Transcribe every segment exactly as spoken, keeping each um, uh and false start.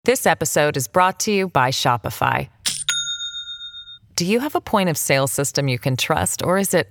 This episode is brought to you by Shopify. Do you have a point of sale system you can trust, or is it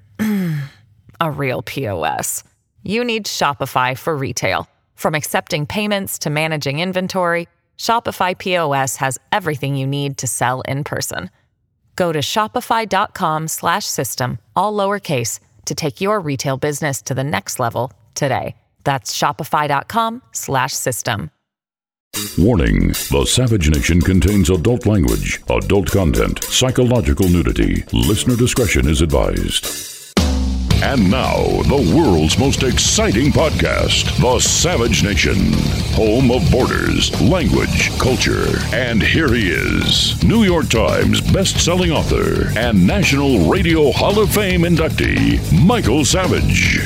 a real P O S? You need Shopify for retail. From accepting payments to managing inventory, Shopify P O S has everything you need to sell in person. Go to shopify.com slash system, all lowercase, to take your retail business to the next level today. That's shopify.com slash system. Warning, the Savage Nation contains adult language, adult content, psychological nudity. Listener discretion is advised. And now, the world's most exciting podcast, The Savage Nation, home of borders, language, culture. And here he is, New York Times best-selling author and National Radio Hall of Fame inductee, Michael Savage.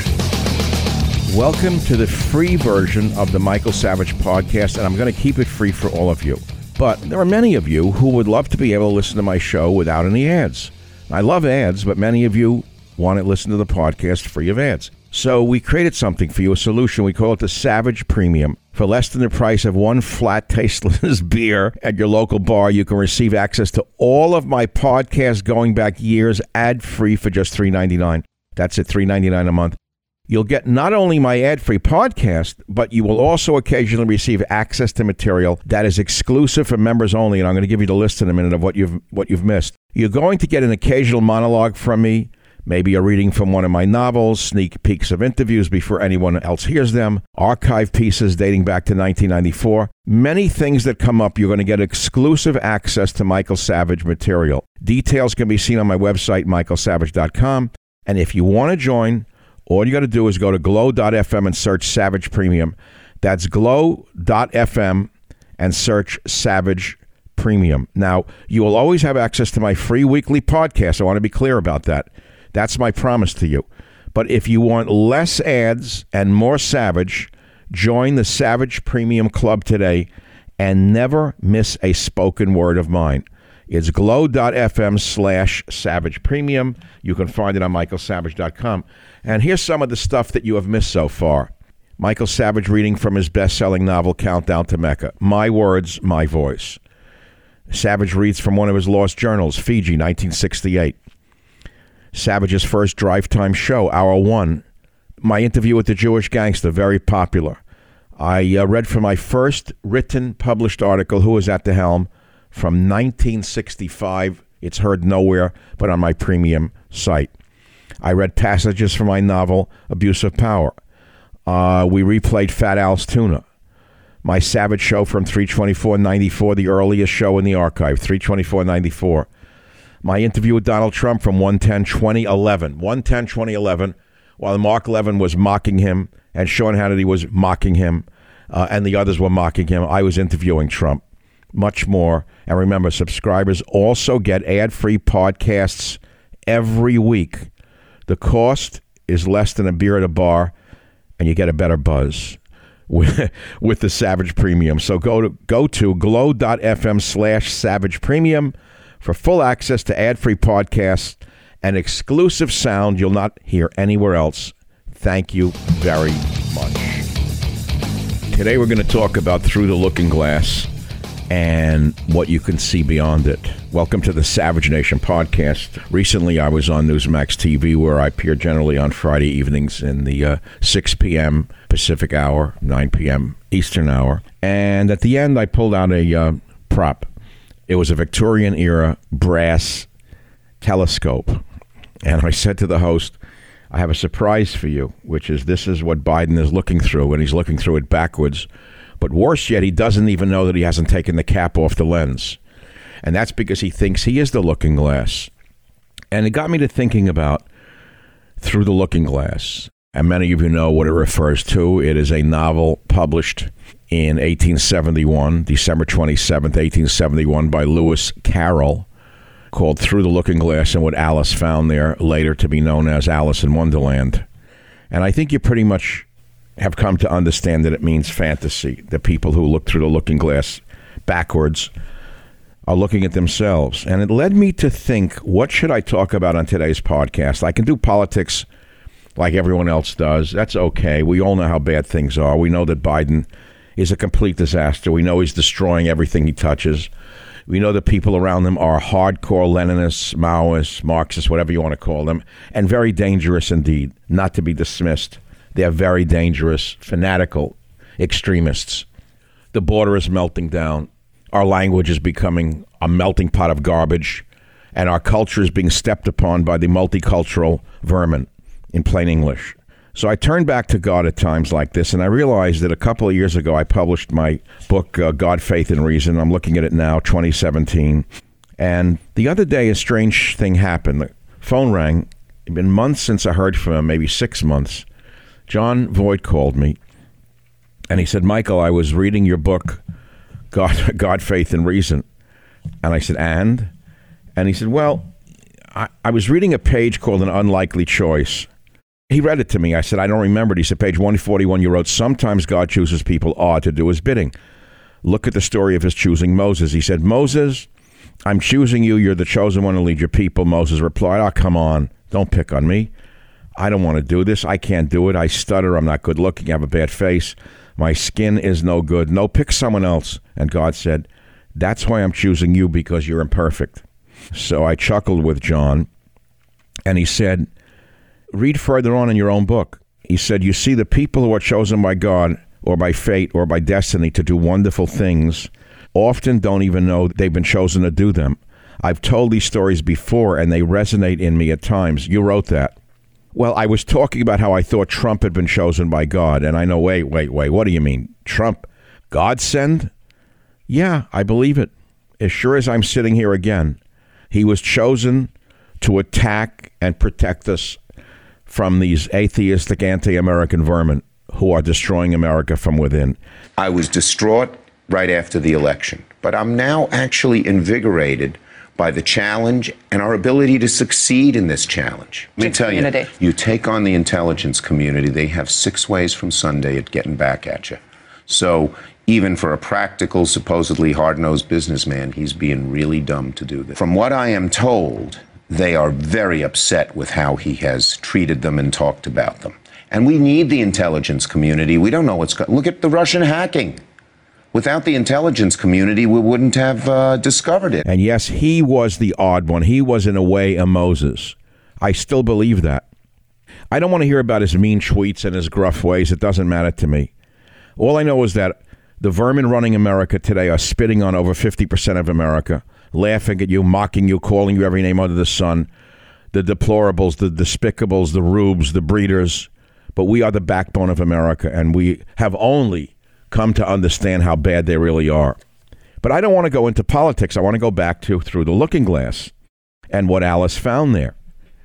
Welcome to the free version of the Michael Savage podcast, and I'm going to keep it free for all of you. But there are many of you who would love to be able to listen to my show without any ads. I love ads, but many of you want to listen to the podcast free of ads. So we created something for you, a solution. We call it the Savage Premium. For less than the price of one flat, tasteless beer at your local bar, you can receive access to all of my podcasts going back years, ad-free for just three dollars and ninety-nine cents. That's at three dollars and ninety-nine cents a month. You'll get not only my ad-free podcast, but you will also occasionally receive access to material that is exclusive for members only, and I'm going to give you the list in a minute of what you've what you've missed. You're going to get an occasional monologue from me, maybe a reading from one of my novels, sneak peeks of interviews before anyone else hears them, archive pieces dating back to nineteen ninety-four. Many things that come up, you're going to get exclusive access to Michael Savage material. Details can be seen on my website, michael savage dot com, and if you want to join, all you got to do is go to glow dot f m and search Savage Premium. That's glow dot f m and search Savage Premium. Now, you will always have access to my free weekly podcast. I want to be clear about that. That's my promise to you. But if you want less ads and more Savage, join the Savage Premium Club today and never miss a spoken word of mine. It's glow dot f m slash Savage Premium. You can find it on michael savage dot com. And here's some of the stuff that you have missed so far. Michael Savage reading from his best-selling novel, Countdown to Mecca. My words, my voice. Savage reads from one of his lost journals, Fiji, nineteen sixty-eight. Savage's first drive time show, Hour One. My interview with the Jewish gangster, very popular. I uh, read from my first written, published article, Who Was at the Helm, from nineteen sixty-five. It's heard nowhere but on my premium site. I read passages from my novel, Abuse of Power. Uh, we replayed Fat Al's Tuna. My Savage show from three twenty-four ninety-four, the earliest show in the archive, three twenty-four ninety-four. My interview with Donald Trump from one ten twenty eleven. one ten twenty eleven, while Mark Levin was mocking him and Sean Hannity was mocking him uh, and the others were mocking him, I was interviewing Trump. Much more. And remember, subscribers also get ad-free podcasts every week. The cost is less than a beer at a bar, and you get a better buzz with, with the Savage Premium. So go to go to glow dot f m slash Savage Premium for full access to ad-free podcasts and exclusive sound you'll not hear anywhere else. Thank you very much. Today we're going to talk about Through the Looking Glass and what you can see beyond it. Welcome to the Savage Nation podcast. Recently, I was on Newsmax T V, where I appear generally on Friday evenings in the uh, six p.m. Pacific hour, nine p.m. Eastern hour. And at the end, I pulled out a uh, prop. It was a Victorian-era brass telescope. And I said to the host, I have a surprise for you, which is this is what Biden is looking through, and he's looking through it backwards. But worse yet, he doesn't even know that he hasn't taken the cap off the lens. And that's because he thinks he is the looking glass. And it got me to thinking about Through the Looking Glass. And many of you know what it refers to. It is a novel published in eighteen seventy-one, December twenty-seventh, eighteen seventy-one, by Lewis Carroll, called Through the Looking Glass, and what Alice found there, later to be known as Alice in Wonderland. And I think you pretty much have come to understand that it means fantasy. The people who look through the looking glass backwards are looking at themselves. And it led me to think, what should I talk about on today's podcast? I can do politics like everyone else does. That's okay. We all know how bad things are. We know that Biden is a complete disaster. We know he's destroying everything he touches. We know the people around him are hardcore Leninists, Maoists, Marxists, whatever you want to call them, and very dangerous indeed, not to be dismissed. They are very dangerous, fanatical extremists. The border is melting down. Our language is becoming a melting pot of garbage, and our culture is being stepped upon by the multicultural vermin, in plain English. So I turn back to God at times like this, and I realized that a couple of years ago I published my book, uh, God, Faith, and Reason. I'm looking at it now, twenty seventeen. And the other day, a strange thing happened. The phone rang. It had been months since I heard from him, maybe six months. John Voight called me, and he said, Michael, I was reading your book, God, God, Faith, and Reason. And I said, and? And he said, well, I, I was reading a page called An Unlikely Choice. He read it to me. I said, I don't remember it. He said, page one forty-one, you wrote, sometimes God chooses people odd to do his bidding. Look at the story of his choosing Moses. He said, Moses, I'm choosing you. You're the chosen one to lead your people. Moses replied, oh, come on. Don't pick on me. I don't want to do this. I can't do it. I stutter. I'm not good looking. I have a bad face. My skin is no good. No, pick someone else. And God said, that's why I'm choosing you, because you're imperfect. So I chuckled with John, and he said, read further on in your own book. He said, you see, the people who are chosen by God or by fate or by destiny to do wonderful things often don't even know they've been chosen to do them. I've told these stories before, and they resonate in me at times. You wrote that. Well, I was talking about how I thought Trump had been chosen by God, and I know, wait, wait, wait, what do you mean? Trump, God send? Yeah, I believe it. As sure as I'm sitting here again, he was chosen to attack and protect us from these atheistic, anti-American vermin who are destroying America from within. I was distraught right after the election, but I'm now actually invigorated by the challenge and our ability to succeed in this challenge. Let me tell you, you take on the intelligence community, they have six ways from Sunday at getting back at you. So even for a practical, supposedly hard-nosed businessman, he's being really dumb to do this. From what I am told, they are very upset with how he has treated them and talked about them. And we need the intelligence community. We don't know what's going on. Look at the Russian hacking. Without the intelligence community, we wouldn't have uh, discovered it. And yes, he was the odd one. He was, in a way, a Moses. I still believe that. I don't want to hear about his mean tweets and his gruff ways. It doesn't matter to me. All I know is that the vermin running America today are spitting on over fifty percent of America, laughing at you, mocking you, calling you every name under the sun, the deplorables, the despicables, the rubes, the breeders. But we are the backbone of America, and we have only come to understand how bad they really are. But I don't want to go into politics. I want to go back to Through the Looking Glass and what Alice found there.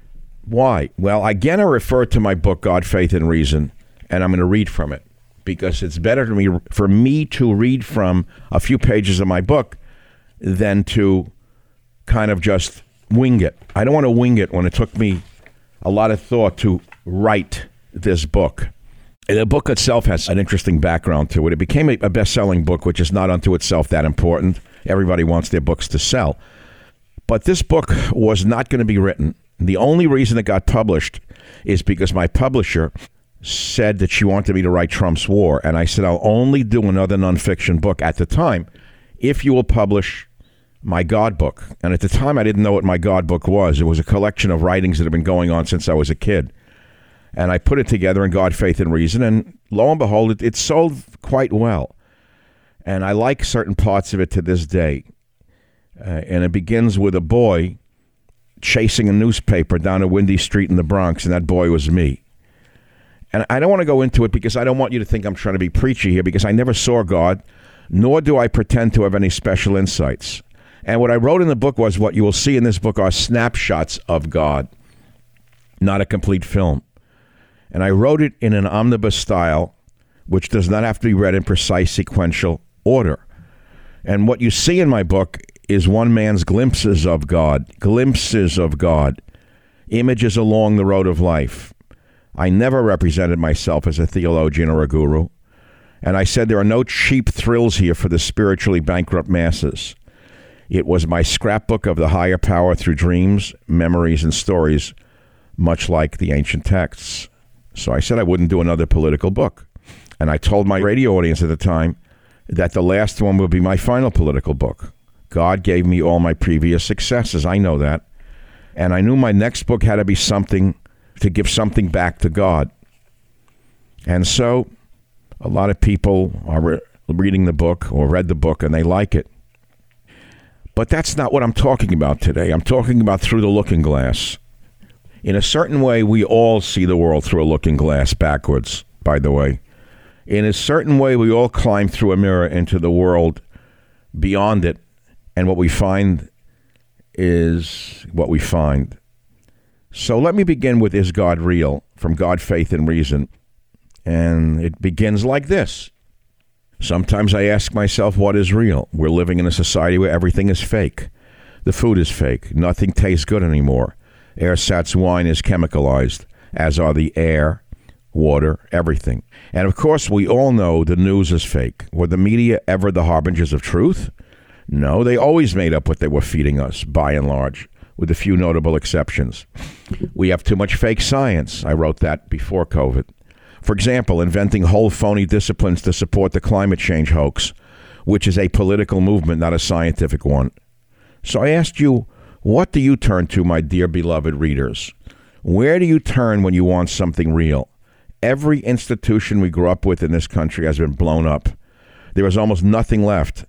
Why? Well, again, I refer to my book, God, Faith, and Reason, and I'm going to read from it because it's better to me, for me to read from a few pages of my book than to kind of just wing it. I don't want to wing it when it took me a lot of thought to write this book. The book itself has an interesting background to it. It became a, a best-selling book, which is not unto itself that important. Everybody wants their books to sell. But this book was not going to be written. The only reason it got published is because my publisher said that she wanted me to write Trump's War. And I said, I'll only do another nonfiction book at the time if you will publish my God book. And at the time, I didn't know what my God book was. It was a collection of writings that have been going on since I was a kid. And I put it together in God, Faith, and Reason, and lo and behold, it, it sold quite well. And I like certain parts of it to this day. Uh, and it begins with a boy chasing a newspaper down a windy street in the Bronx, and that boy was me. And I don't want to go into it because I don't want you to think I'm trying to be preachy here, because I never saw God, nor do I pretend to have any special insights. And what I wrote in the book was what you will see in this book are snapshots of God, not a complete film. And I wrote it in an omnibus style, which does not have to be read in precise sequential order. And what you see in my book is one man's glimpses of God, glimpses of God, images along the road of life. I never represented myself as a theologian or a guru. And I said there are no cheap thrills here for the spiritually bankrupt masses. It was my scrapbook of the higher power through dreams, memories, and stories, much like the ancient texts. So I said I wouldn't do another political book. And I told my radio audience at the time that the last one would be my final political book. God gave me all my previous successes. I know that. And I knew my next book had to be something to give something back to God. And so a lot of people are re- reading the book or read the book and they like it. But that's not what I'm talking about today. I'm talking about through the looking glass. In a certain way, we all see the world through a looking glass backwards, by the way. In a certain way, we all climb through a mirror into the world beyond it. And what we find is what we find. So let me begin with Is God Real? From God, Faith, and Reason. And it begins like this. Sometimes I ask myself, what is real? We're living in a society where everything is fake. The food is fake. Nothing tastes good anymore. Ersatz wine is chemicalized, as are the air, water, everything. And of course, we all know the news is fake. Were the media ever the harbingers of truth? No, they always made up what they were feeding us, by and large, with a few notable exceptions. We have too much fake science. I wrote that before COVID. For example, inventing whole phony disciplines to support the climate change hoax, which is a political movement, not a scientific one. So I asked you, what do you turn to, my dear beloved readers? Where do you turn when you want something real? Every institution we grew up with in this country has been blown up. There is almost nothing left.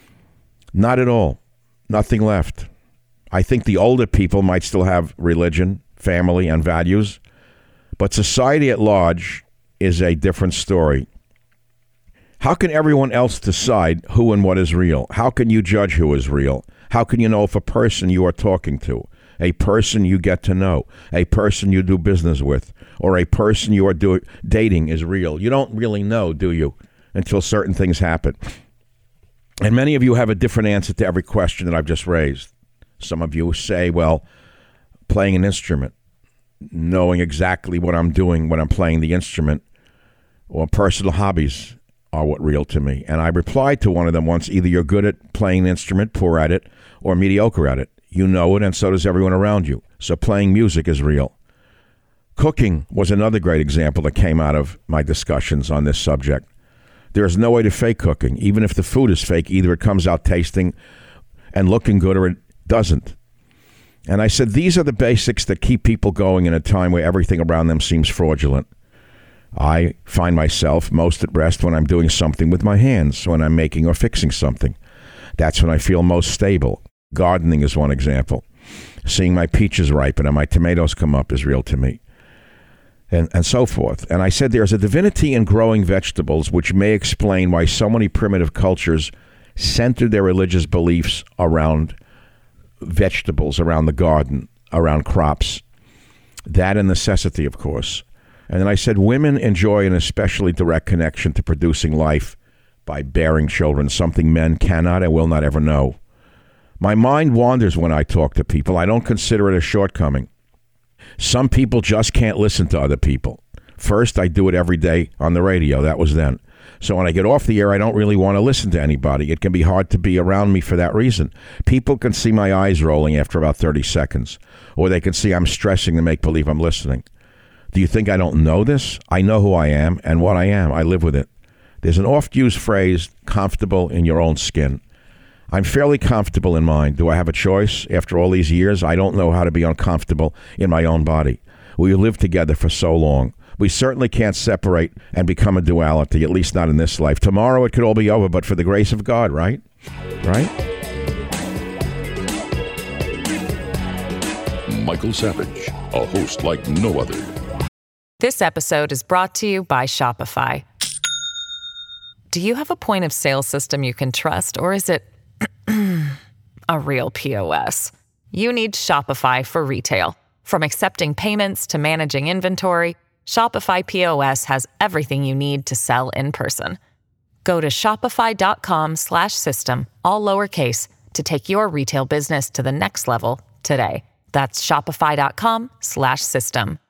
Not at all. Nothing left. I think the older people might still have religion, family, and values, but society at large is a different story. How can everyone else decide who and what is real? How can you judge who is real? How can you know if a person you are talking to, a person you get to know, a person you do business with, or a person you are do- dating is real? You don't really know, do you, until certain things happen. And many of you have a different answer to every question that I've just raised. Some of you say, well, playing an instrument, knowing exactly what I'm doing when I'm playing the instrument, or personal hobbies are what real to me. And I replied to one of them once, either you're good at playing an instrument, poor at it, or mediocre at it. You know it, and so does everyone around you. So playing music is real. Cooking was another great example that came out of my discussions on this subject. There is no way to fake cooking. Even if the food is fake, either it comes out tasting and looking good or it doesn't. And I said, these are the basics that keep people going in a time where everything around them seems fraudulent. I find myself most at rest when I'm doing something with my hands, when I'm making or fixing something. That's when I feel most stable. Gardening is one example. Seeing my peaches ripen and my tomatoes come up is real to me. And, and so forth. And I said there's a divinity in growing vegetables which may explain why so many primitive cultures centered their religious beliefs around vegetables, around the garden, around crops. That and necessity, of course. And then I said women enjoy an especially direct connection to producing life by bearing children, something men cannot and will not ever know. My mind wanders when I talk to people. I don't consider it a shortcoming. Some people just can't listen to other people. First, I do it every day on the radio. That was then. So when I get off the air, I don't really want to listen to anybody. It can be hard to be around me for that reason. People can see my eyes rolling after about thirty seconds, or they can see I'm stressing to make believe I'm listening. Do you think I don't know this? I know who I am and what I am. I live with it. There's an oft-used phrase, comfortable in your own skin. I'm fairly comfortable in mine. Do I have a choice? After all these years, I don't know how to be uncomfortable in my own body. We lived together for so long. We certainly can't separate and become a duality, at least not in this life. Tomorrow it could all be over, but for the grace of God, right? Right? Michael Savage, a host like no other. This episode is brought to you by Shopify. Do you have a point of sale system you can trust, or is it a real P O S? You need Shopify for retail. From accepting payments to managing inventory, Shopify P O S has everything you need to sell in person. Go to shopify.com slash system, all lowercase, to take your retail business to the next level today. That's shopify.com slash system.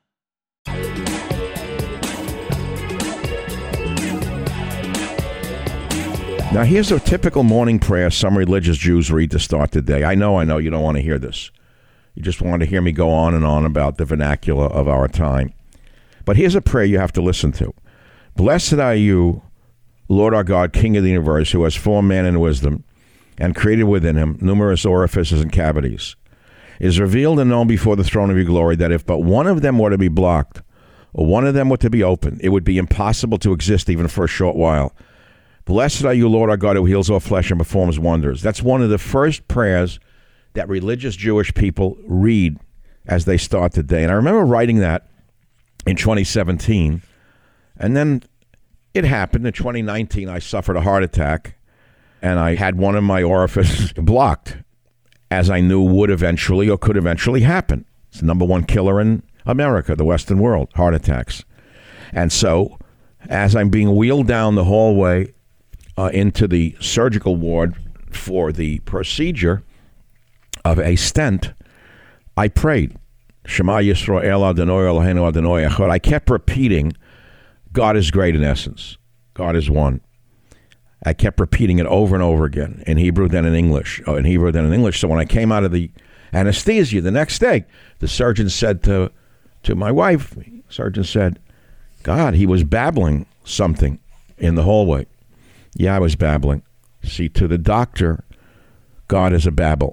Now, here's a typical morning prayer some religious Jews read to start the day. I know, I know you don't want to hear this. You just want to hear me go on and on about the vernacular of our time. But here's a prayer you have to listen to. Blessed are you, Lord our God, King of the universe, who has formed man in wisdom and created within him numerous orifices and cavities. It is revealed and known before the throne of your glory that if but one of them were to be blocked, or one of them were to be opened, it would be impossible to exist even for a short while. Blessed are you, Lord our God, who heals all flesh and performs wonders. That's one of the first prayers that religious Jewish people read as they start the day. And I remember writing that in twenty seventeen, and then it happened. In twenty nineteen, I suffered a heart attack, and I had one of my orifices blocked, as I knew would eventually or could eventually happen. It's the number one killer in America, the Western world, heart attacks. And so, as I'm being wheeled down the hallway uh, into the surgical ward for the procedure of a stent, I prayed, Shema Yisrael Adonai Eloheinu Adonai Echad. I kept repeating, God is great in essence. God is one. I kept repeating it over and over again, in Hebrew, then in English, oh, in Hebrew, then in English. So when I came out of the anesthesia the next day, the surgeon said to to my wife, the surgeon said, God, he was babbling something in the hallway. Yeah, I was babbling. See, to the doctor, God is a babble.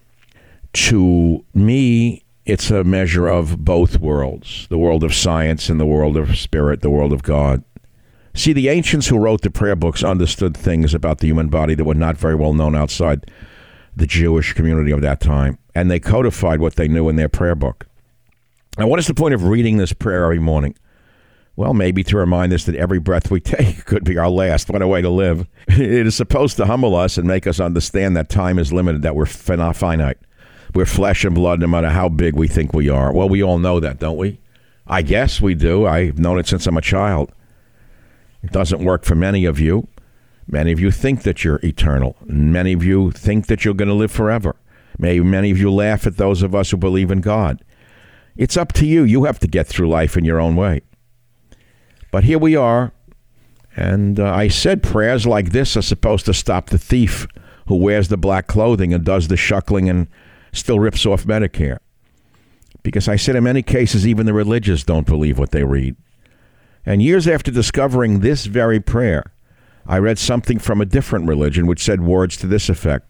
To me, it's a measure of both worlds, the world of science and the world of spirit, the world of God. See, the ancients who wrote the prayer books understood things about the human body that were not very well known outside the Jewish community of that time, and they codified what they knew in their prayer book. Now, what is the point of reading this prayer every morning? Well, maybe to remind us that every breath we take could be our last. What a way to live. It is supposed to humble us and make us understand that time is limited, that we're finite. We're flesh and blood no matter how big we think we are. Well, we all know that, don't we? I guess we do. I've known it since I'm a child. It doesn't work for many of you. Many of you think that you're eternal. Many of you think that you're going to live forever. Maybe many of you laugh at those of us who believe in God. It's up to you. You have to get through life in your own way. But here we are. And uh, I said prayers like this are supposed to stop the thief who wears the black clothing and does the shuckling and still rips off Medicare. Because I said in many cases, even the religious don't believe what they read. And years after discovering this very prayer, I read something from a different religion which said words to this effect.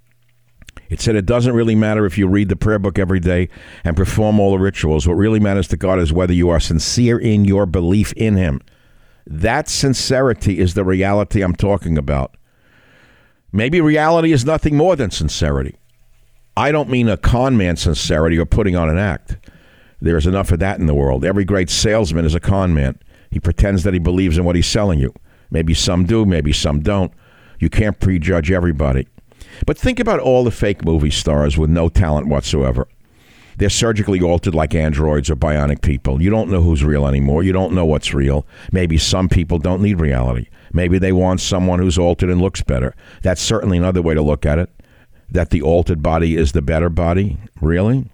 It said, it doesn't really matter if you read the prayer book every day and perform all the rituals. What really matters to God is whether you are sincere in your belief in him. That sincerity is the reality I'm talking about. Maybe reality is nothing more than sincerity. I don't mean a con man sincerity or putting on an act. There's enough of that in the world. Every great salesman is a con man. He pretends that he believes in what he's selling you. Maybe some do, maybe some don't. You can't prejudge everybody. But think about all the fake movie stars with no talent whatsoever. They're surgically altered like androids or bionic people. You don't know who's real anymore. You don't know what's real. Maybe some people don't need reality. Maybe they want someone who's altered and looks better. That's certainly another way to look at it, that the altered body is the better body. Really?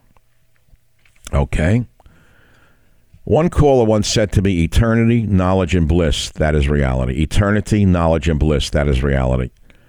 Okay. One caller once said to me, eternity, knowledge, and bliss, that is reality. Eternity, knowledge, and bliss, that is reality.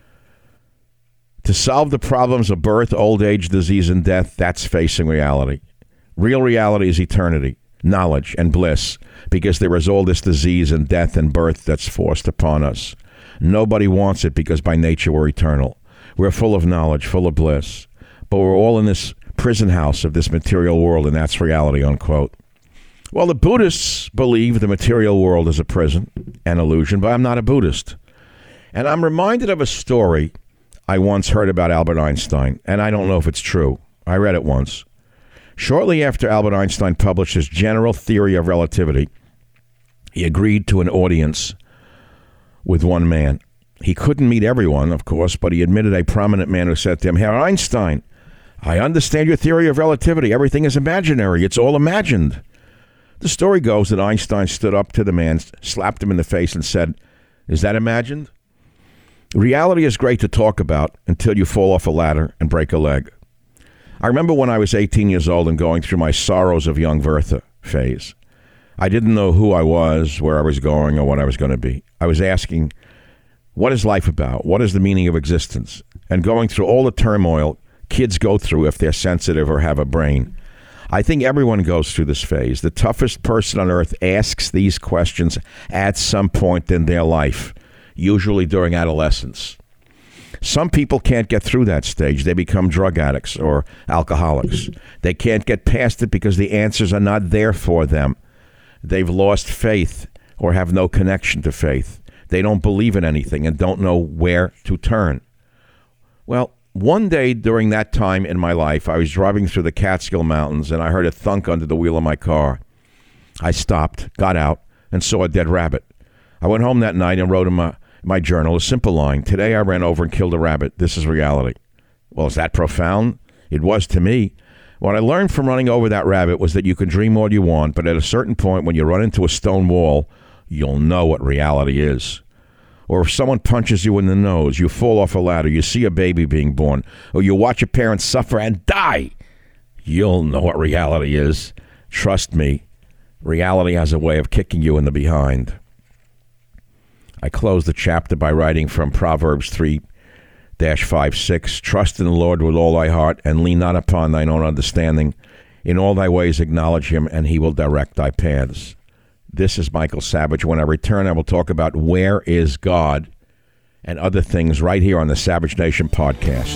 To solve the problems of birth, old age, disease, and death, that's facing reality. Real reality is eternity, knowledge, and bliss, because there is all this disease and death and birth that's forced upon us. Nobody wants it because by nature we're eternal. We're full of knowledge, full of bliss, but we're all in this prison house of this material world, and that's reality, unquote. Well, the Buddhists believe the material world is a prison, an illusion, but I'm not a Buddhist. And I'm reminded of a story I once heard about Albert Einstein, and I don't know if it's true. I read it once. Shortly after Albert Einstein published his general theory of relativity, he agreed to an audience with one man. He couldn't meet everyone, of course, but he admitted a prominent man who said to him, Herr Einstein, I understand your theory of relativity. Everything is imaginary. It's all imagined. The story goes that Einstein stood up to the man, slapped him in the face, and said, is that imagined? Reality is great to talk about until you fall off a ladder and break a leg. I remember when I was eighteen years old and going through my sorrows of young Werther phase. I didn't know who I was, where I was going, or what I was going to be. I was asking, what is life about? What is the meaning of existence? And going through all the turmoil kids go through if they're sensitive or have a brain. I think everyone goes through this phase. The toughest person on earth asks these questions at some point in their life, usually during adolescence. Some people can't get through that stage. They become drug addicts or alcoholics. They can't get past it because the answers are not there for them. They've lost faith or have no connection to faith. They don't believe in anything and don't know where to turn. Well, one day during that time in my life, I was driving through the Catskill Mountains and I heard a thunk under the wheel of my car. I stopped, got out, and saw a dead rabbit. I went home that night and wrote in my, my journal a simple line. Today I ran over and killed a rabbit. This is reality. Well, is that profound? It was to me. What I learned from running over that rabbit was that you can dream all you want, but at a certain point when you run into a stone wall, you'll know what reality is. Or if someone punches you in the nose, you fall off a ladder, you see a baby being born, or you watch your parents suffer and die, you'll know what reality is. Trust me, reality has a way of kicking you in the behind. I close the chapter by writing from Proverbs three five six, trust in the Lord with all thy heart, and lean not upon thine own understanding. In all thy ways acknowledge him, and he will direct thy paths. This is Michael Savage. When I return, I will talk about Where is God and other things right here on the Savage Nation podcast.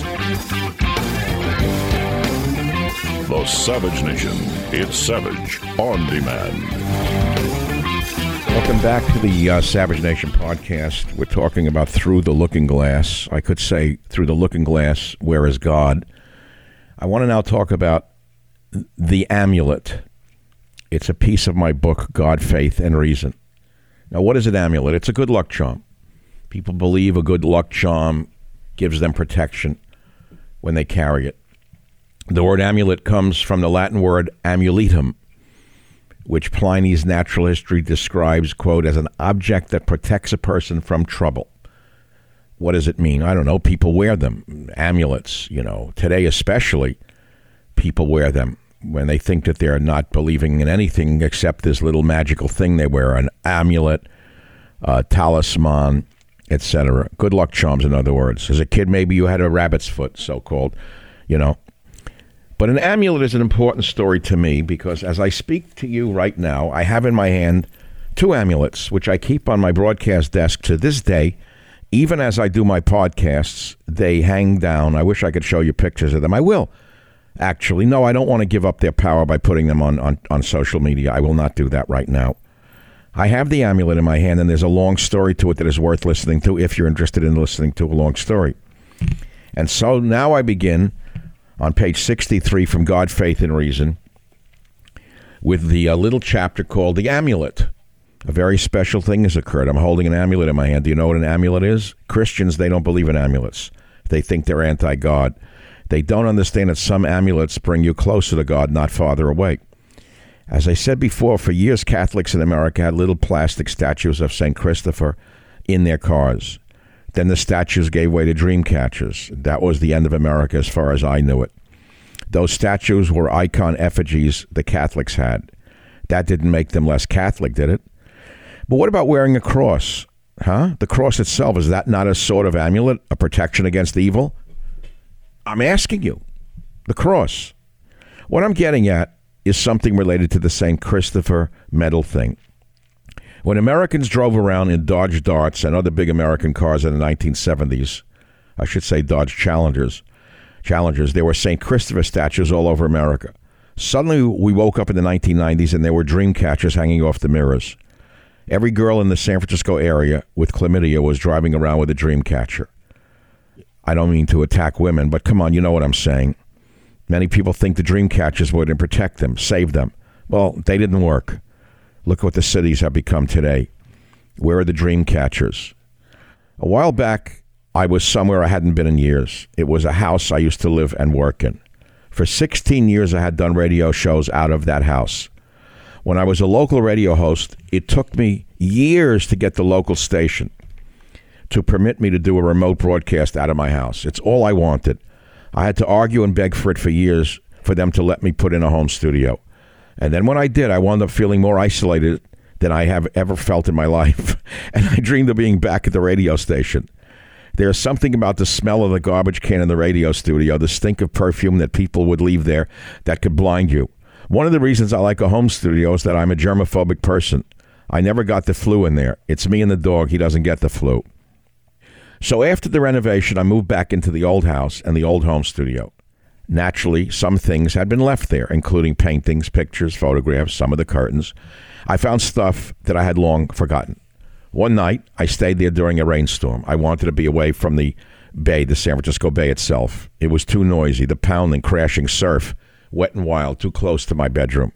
The Savage Nation. It's Savage on demand. Welcome back to the uh, Savage Nation podcast. We're talking about Through the Looking Glass. I could say Through the Looking Glass, Where is God? I want to now talk about the amulet. It's a piece of my book, God, Faith, and Reason. Now, what is an amulet? It's a good luck charm. People believe a good luck charm gives them protection when they carry it. The word amulet comes from the Latin word amuletum, which Pliny's Natural History describes, quote, as an object that protects a person from trouble. What does it mean? I don't know. People wear them. Amulets, you know, today especially, people wear them when they think that they're not believing in anything except this little magical thing they wear, an amulet, a talisman, et cetera. Good luck charms, in other words. As a kid, maybe you had a rabbit's foot, so-called, you know. But an amulet is an important story to me because as I speak to you right now, I have in my hand two amulets, which I keep on my broadcast desk to this day. Even as I do my podcasts, they hang down. I wish I could show you pictures of them. I will. Actually, no, I don't want to give up their power by putting them on, on, on social media. I will not do that right now. I have the amulet in my hand, and there's a long story to it that is worth listening to if you're interested in listening to a long story. And so now I begin on page sixty-three from God, Faith, and Reason with the uh, little chapter called The Amulet. A very special thing has occurred. I'm holding an amulet in my hand. Do you know what an amulet is? Christians, they don't believe in amulets. They think they're anti-God. They don't understand that some amulets bring you closer to God, not farther away. As I said before, for years, Catholics in America had little plastic statues of Saint Christopher in their cars. Then the statues gave way to dream catchers. That was the end of America as far as I knew it. Those statues were icon effigies the Catholics had. That didn't make them less Catholic, did it? But what about wearing a cross? Huh? The cross itself, is that not a sort of amulet, a protection against evil? I'm asking you. The cross. What I'm getting at is something related to the Saint Christopher medal thing. When Americans drove around in Dodge Darts and other big American cars in the nineteen seventies, I should say Dodge Challengers, Challengers, there were Saint Christopher statues all over America. Suddenly, we woke up in the nineteen nineties and there were dream catchers hanging off the mirrors. Every girl in the San Francisco area with chlamydia was driving around with a dream catcher. I don't mean to attack women, but come on, you know what I'm saying. Many people think the dream catchers wouldn't protect them, save them. Well, they didn't work. Look what the cities have become today. Where are the dream catchers? A while back, I was somewhere I hadn't been in years. It was a house I used to live and work in. For sixteen years, I had done radio shows out of that house. When I was a local radio host, it took me years to get the local station to permit me to do a remote broadcast out of my house. It's all I wanted. I had to argue and beg for it for years for them to let me put in a home studio. And then when I did, I wound up feeling more isolated than I have ever felt in my life. And I dreamed of being back at the radio station. There's something about the smell of the garbage can in the radio studio, the stink of perfume that people would leave there that could blind you. One of the reasons I like a home studio is that I'm a germophobic person. I never got the flu in there. It's me and the dog. He doesn't get the flu. So after the renovation, I moved back into the old house and the old home studio. Naturally, some things had been left there, including paintings, pictures, photographs, some of the curtains. I found stuff that I had long forgotten. One night, I stayed there during a rainstorm. I wanted to be away from the bay, the San Francisco Bay itself. It was too noisy, the pounding, crashing surf, wet and wild, too close to my bedroom.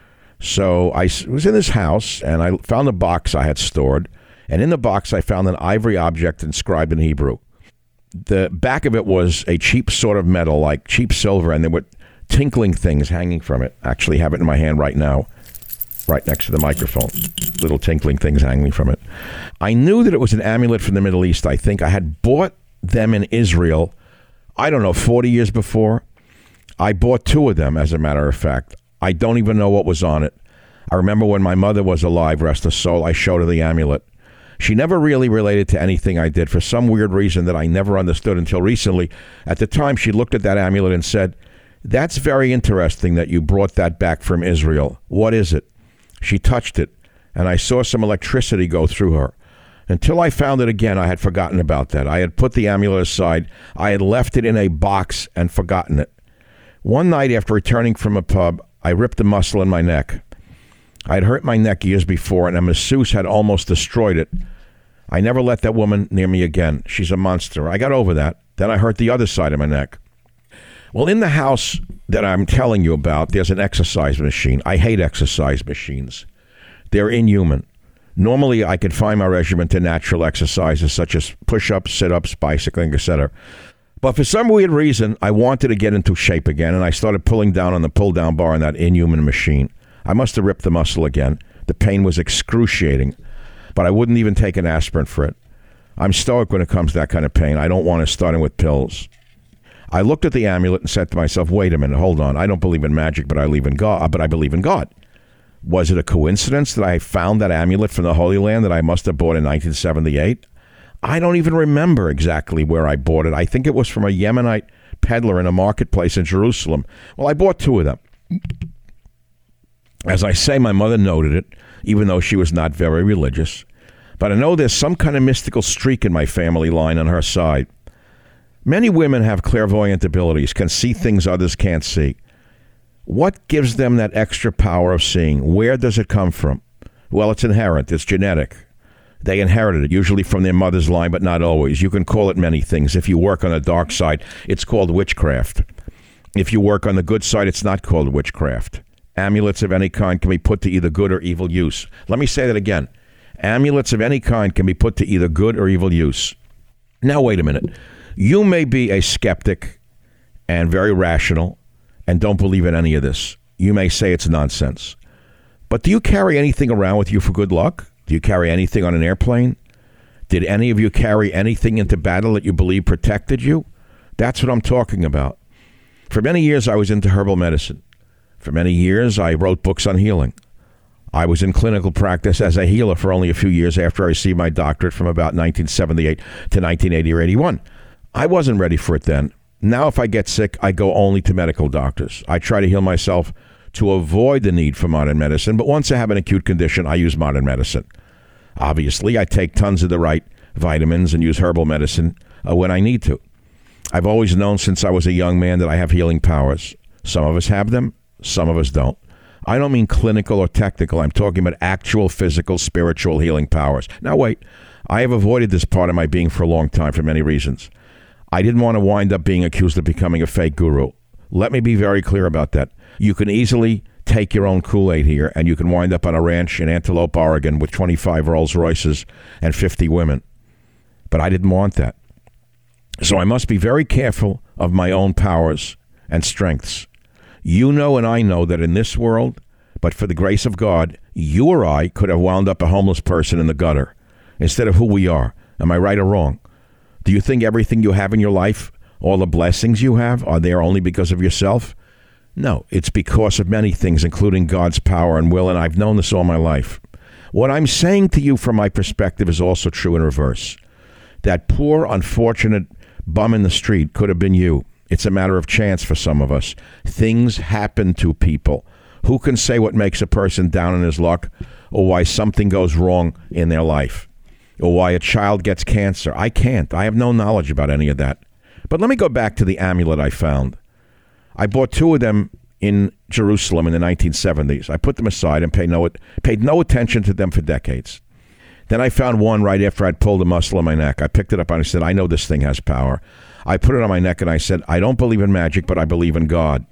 So I was in this house, and I found a box I had stored, and in the box I found an ivory object inscribed in Hebrew. The back of it was a cheap sort of metal, like cheap silver, and there were tinkling things hanging from it. I actually have it in my hand right now, right next to the microphone. Little tinkling things hanging from it. I knew that it was an amulet from the Middle East. I think I had bought them in Israel, I don't know, forty years before. I bought two of them, as a matter of fact. I don't even know what was on it. I remember when my mother was alive, rest her soul, I showed her the amulet. She never really related to anything I did for some weird reason that I never understood until recently. At the time, she looked at that amulet and said, "That's very interesting that you brought that back from Israel. What is it?" She touched it, and I saw some electricity go through her. Until I found it again, I had forgotten about that. I had put the amulet aside. I had left it in a box and forgotten it. One night after returning from a pub, I ripped a muscle in my neck. I had hurt my neck years before, and a masseuse had almost destroyed it. I never let that woman near me again. She's a monster. I got over that. Then I hurt the other side of my neck. Well, in the house that I'm telling you about, there's an exercise machine. I hate exercise machines. They're inhuman. Normally, I could find my regimen to natural exercises such as push-ups, sit-ups, bicycling, et cetera. But for some weird reason, I wanted to get into shape again, and I started pulling down on the pull-down bar in that inhuman machine. I must have ripped the muscle again. The pain was excruciating, but I wouldn't even take an aspirin for it. I'm stoic when it comes to that kind of pain. I don't want to start in with pills. I looked at the amulet and said to myself, wait a minute, hold on. I don't believe in magic, but I believe in God. But I believe in God. Was it a coincidence that I found that amulet from the Holy Land that I must have bought in nineteen seventy-eight? I don't even remember exactly where I bought it. I think it was from a Yemenite peddler in a marketplace in Jerusalem. Well, I bought two of them. As I say, my mother noted it, even though she was not very religious. But I know there's some kind of mystical streak in my family line on her side. Many women have clairvoyant abilities, can see things others can't see. What gives them that extra power of seeing? Where does it come from? Well, it's inherent. It's genetic. They inherited it, usually from their mother's line, but not always. You can call it many things. If you work on the dark side, it's called witchcraft. If you work on the good side, it's not called witchcraft. Amulets of any kind can be put to either good or evil use. Let me say that again. Amulets of any kind can be put to either good or evil use. Now, wait a minute. You may be a skeptic and very rational and don't believe in any of this. You may say it's nonsense. But do you carry anything around with you for good luck? Do you carry anything on an airplane? Did any of you carry anything into battle that you believe protected you? That's what I'm talking about. For many years, I was into herbal medicine. For many years, I wrote books on healing. I was in clinical practice as a healer for only a few years after I received my doctorate from about nineteen seventy-eight to nineteen eighty or eighty-one. I wasn't ready for it then. Now, if I get sick, I go only to medical doctors. I try to heal myself to avoid the need for modern medicine, but once I have an acute condition, I use modern medicine. Obviously, I take tons of the right vitamins and use herbal medicine uh, when I need to. I've always known since I was a young man that I have healing powers. Some of us have them, some of us don't. I don't mean clinical or technical. I'm talking about actual physical, spiritual healing powers. Now, wait. I have avoided this part of my being for a long time for many reasons. I didn't want to wind up being accused of becoming a fake guru. Let me be very clear about that. You can easily take your own Kool-Aid here, and you can wind up on a ranch in Antelope, Oregon with twenty-five Rolls Royces and fifty women. But I didn't want that. So I must be very careful of my own powers and strengths. You know and I know that in this world, but for the grace of God, you or I could have wound up a homeless person in the gutter instead of who we are. Am I right or wrong? Do you think everything you have in your life, all the blessings you have, are there only because of yourself? No, it's because of many things, including God's power and will, and I've known this all my life. What I'm saying to you from my perspective is also true in reverse. That poor, unfortunate bum in the street could have been you. It's a matter of chance for some of us. Things happen to people Who can say what makes a person down in his luck, or why something goes wrong in their life, or why a child gets cancer? I can't. I have no knowledge about any of that. But let me go back to the amulet I found. I bought two of them in Jerusalem in the nineteen seventies. I put them aside and paid no, paid no attention to them for decades. Then I found one right after I'd pulled a muscle in my neck. I picked it up and I said, I know this thing has power. I put it on my neck and I said, I don't believe in magic, but I believe in God.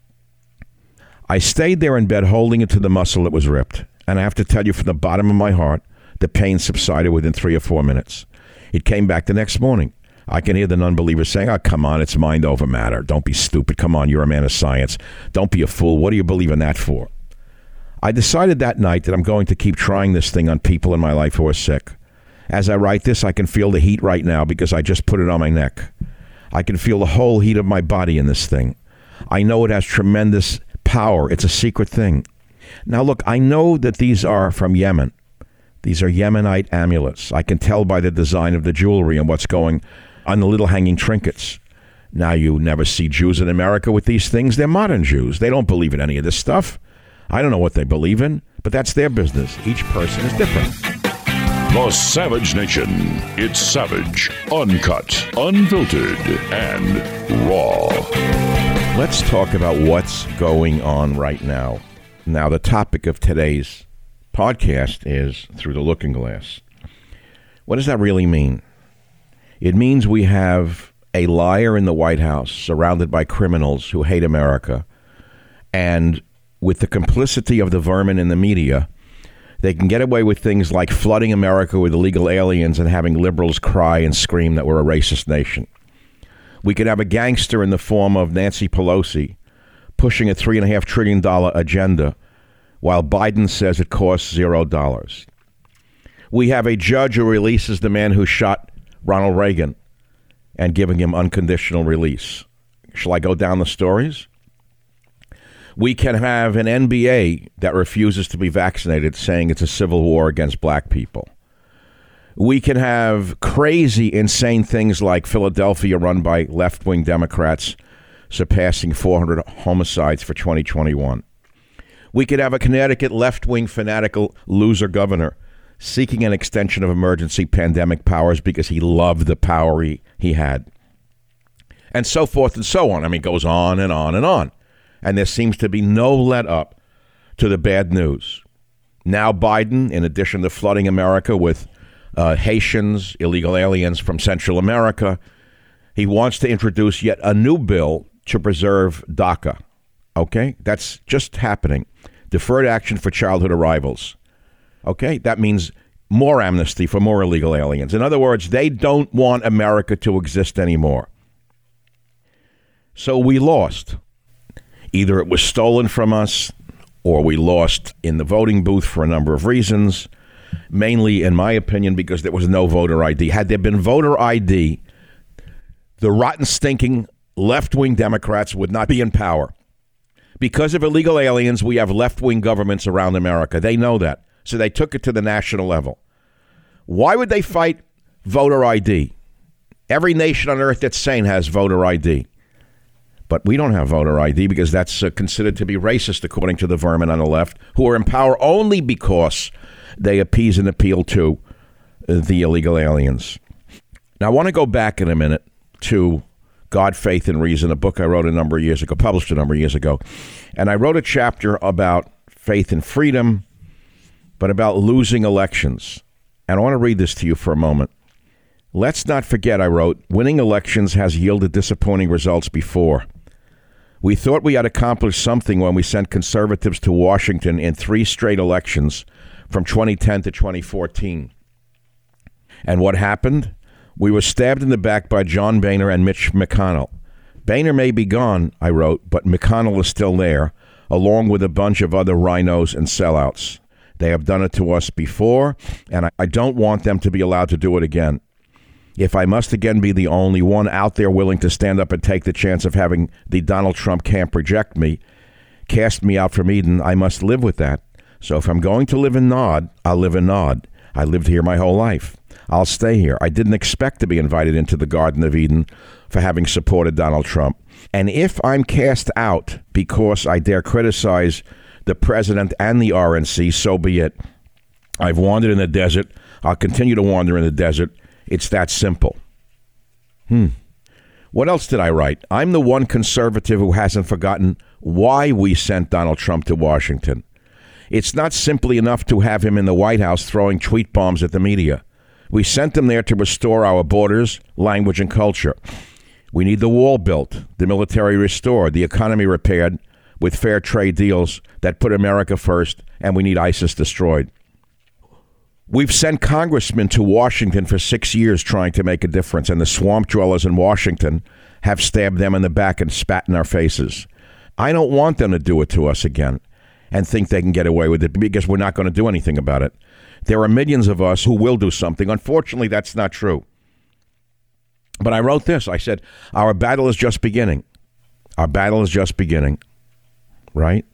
I stayed there in bed holding it to the muscle that was ripped. And I have to tell you, from the bottom of my heart, the pain subsided within three or four minutes. It came back the next morning. I can hear the non-believers saying, oh, come on, it's mind over matter. Don't be stupid. Come on, you're a man of science. Don't be a fool. What do you believe in that for? I decided that night that I'm going to keep trying this thing on people in my life who are sick. As I write this, I can feel the heat right now because I just put it on my neck. I can feel the whole heat of my body in this thing. I know it has tremendous power. It's a secret thing. Now, look, I know that these are from Yemen. These are Yemenite amulets. I can tell by the design of the jewelry and what's going on the little hanging trinkets. Now, you never see Jews in America with these things. They're modern Jews. They don't believe in any of this stuff. I don't know what they believe in, but that's their business. Each person is different. The Savage Nation. It's savage, uncut, unfiltered, and raw. Let's talk about what's going on right now. Now, the topic of today's podcast is Through the Looking Glass. What does that really mean? It means we have a liar in the White House surrounded by criminals who hate America, and with the complicity of the vermin in the media, they can get away with things like flooding America with illegal aliens and having liberals cry and scream that we're a racist nation. We could have a gangster in the form of Nancy Pelosi pushing a three and a half trillion dollar agenda while Biden says it costs zero dollars. We have a judge who releases the man who shot Ronald Reagan and giving him unconditional release. Shall I go down the stories? We can have an N B A that refuses to be vaccinated, saying it's a civil war against black people. We can have crazy, insane things like Philadelphia run by left-wing Democrats surpassing four hundred homicides for twenty twenty-one. We could have a Connecticut left-wing fanatical loser governor seeking an extension of emergency pandemic powers because he loved the power he, he had. And so forth and so on. I mean, it goes on and on and on. And there seems to be no let up to the bad news. Now Biden, in addition to flooding America with uh, Haitians, illegal aliens from Central America, he wants to introduce yet a new bill to preserve DACA. Okay? That's just happening. Deferred action for childhood arrivals. Okay? That means more amnesty for more illegal aliens. In other words, they don't want America to exist anymore. So we lost. Either it was stolen from us or we lost in the voting booth for a number of reasons, mainly, in my opinion, because there was no voter I D. Had there been voter I D, the rotten, stinking left-wing Democrats would not be in power. Because of illegal aliens, we have left-wing governments around America. They know that. So they took it to the national level. Why would they fight voter I D? Every nation on earth that's sane has voter I D. But we don't have voter I D because that's uh, considered to be racist, according to the vermin on the left, who are in power only because they appease and appeal to uh, the illegal aliens. Now, I want to go back in a minute to God, Faith, and Reason, a book I wrote a number of years ago, published a number of years ago. And I wrote a chapter about faith and freedom, but about losing elections. And I want to read this to you for a moment. Let's not forget, I wrote, winning elections has yielded disappointing results before. We thought we had accomplished something when we sent conservatives to Washington in three straight elections from twenty ten to twenty fourteen. And what happened? We were stabbed in the back by John Boehner and Mitch McConnell. Boehner may be gone, I wrote, but McConnell is still there, along with a bunch of other rhinos and sellouts. They have done it to us before, and I don't want them to be allowed to do it again. If I must again be the only one out there willing to stand up and take the chance of having the Donald Trump camp reject me, cast me out from Eden, I must live with that. So if I'm going to live in Nod, I'll live in Nod. I lived here my whole life. I'll stay here. I didn't expect to be invited into the Garden of Eden for having supported Donald Trump. And if I'm cast out because I dare criticize the president and the R N C, so be it. I've wandered in the desert. I'll continue to wander in the desert. It's that simple. Hmm. What else did I write? I'm the one conservative who hasn't forgotten why we sent Donald Trump to Washington. It's not simply enough to have him in the White House throwing tweet bombs at the media. We sent him there to restore our borders, language, and culture. We need the wall built, the military restored, the economy repaired with fair trade deals that put America first, and we need ISIS destroyed. We've sent congressmen to Washington for six years trying to make a difference, and the swamp dwellers in Washington have stabbed them in the back and spat in our faces. I don't want them to do it to us again and think they can get away with it because we're not going to do anything about it. There are millions of us who will do something. Unfortunately, that's not true. But I wrote this. I said, our battle is just beginning. Our battle is just beginning. Right?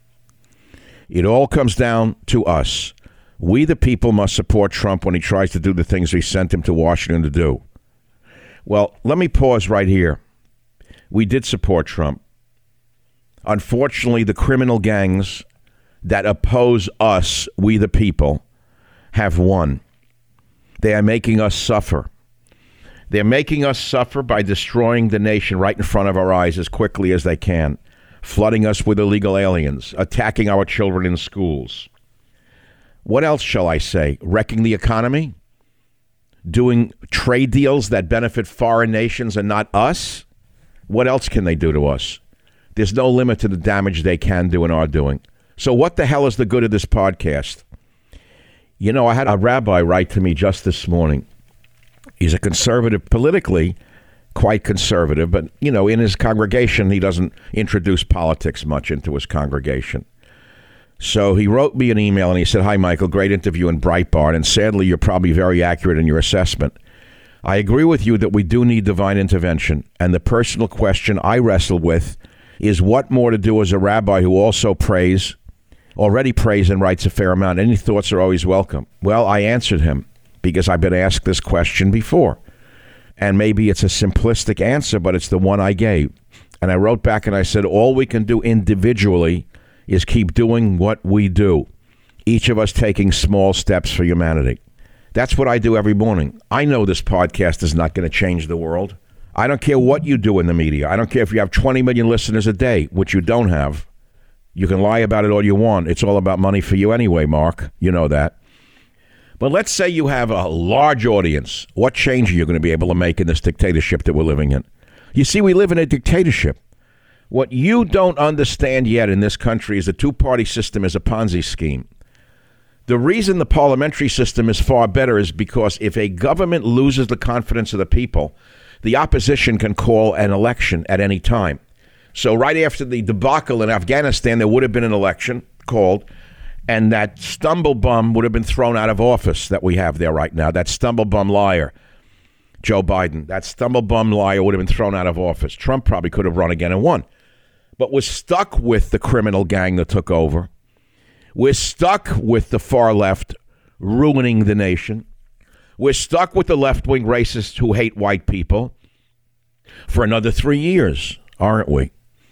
It all comes down to us. We, the people, must support Trump when he tries to do the things we sent him to Washington to do. Well, let me pause right here. We did support Trump. Unfortunately, the criminal gangs that oppose us, we the people, have won. They are making us suffer. They're making us suffer by destroying the nation right in front of our eyes as quickly as they can, flooding us with illegal aliens, attacking our children in schools. What else shall I say? Wrecking the economy? Doing trade deals that benefit foreign nations and not us? What else can they do to us? There's no limit to the damage they can do and are doing. So what the hell is the good of this podcast? You know, I had a rabbi write to me just this morning. He's a conservative, politically quite conservative, but, you know, in his congregation, he doesn't introduce politics much into his congregation. So he wrote me an email and he said, hi, Michael, great interview in Breitbart. And sadly, you're probably very accurate in your assessment. I agree with you that we do need divine intervention. And the personal question I wrestle with is what more to do as a rabbi who also prays, already prays and writes a fair amount. Any thoughts are always welcome. Well, I answered him because I've been asked this question before. And maybe it's a simplistic answer, but it's the one I gave. And I wrote back and I said, all we can do individually is keep doing what we do, each of us taking small steps for humanity. That's what I do every morning. I know this podcast is not going to change the world. I don't care what you do in the media. I don't care if you have twenty million listeners a day, which you don't have. You can lie about it all you want. It's all about money for you anyway, Mark. You know that. But let's say you have a large audience. What change are you going to be able to make in this dictatorship that we're living in? You see, we live in a dictatorship. What you don't understand yet in this country is the two-party system is a Ponzi scheme. The reason the parliamentary system is far better is because if a government loses the confidence of the people, the opposition can call an election at any time. So right after the debacle in Afghanistan, there would have been an election called, and that stumblebum would have been thrown out of office that we have there right now, that stumblebum liar. Joe Biden, that stumblebum liar would have been thrown out of office. Trump probably could have run again and won. But we're stuck with the criminal gang that took over. We're stuck with the far left ruining the nation. We're stuck with the left-wing racists who hate white people for another three years, aren't we?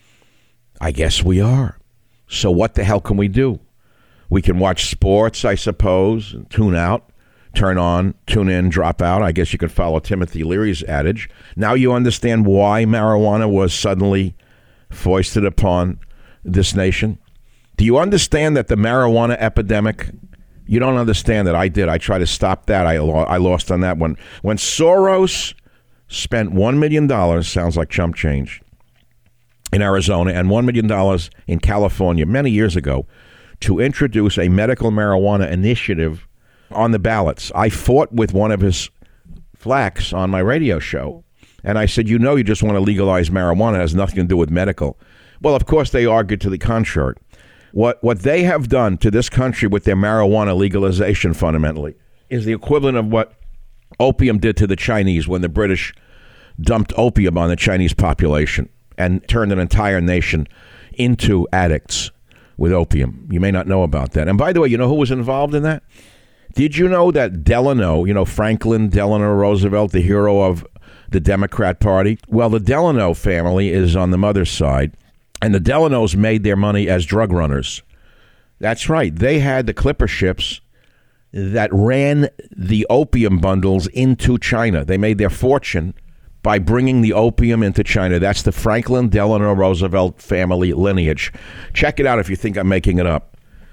I guess we are. So what the hell can we do? We can watch sports, I suppose, and tune out, turn on, tune in, drop out. I guess you could follow Timothy Leary's adage. Now you understand why marijuana was suddenly foisted upon this nation. Do you understand that the marijuana epidemic, you don't understand that. I did. I tried to stop that. I, lo- I lost on that one. When Soros spent one million dollars, sounds like chump change, in Arizona and one million dollars in California many years ago to introduce a medical marijuana initiative on the ballots, I fought with one of his flacks on my radio show. And I said, you know, you just want to legalize marijuana. It has nothing to do with medical. Well, of course, they argued to the contrary. What what they have done to this country with their marijuana legalization fundamentally is the equivalent of what opium did to the Chinese when the British dumped opium on the Chinese population and turned an entire nation into addicts with opium. You may not know about that. And by the way, you know who was involved in that? Did you know that Delano, you know, Franklin Delano Roosevelt, the hero of the Democrat Party? Well, the Delano family is on the mother's side, and the Delanos made their money as drug runners. That's right. They had the clipper ships that ran the opium bundles into China. They made their fortune by bringing the opium into China. That's the Franklin Delano Roosevelt family lineage. Check it out if you think I'm making it up.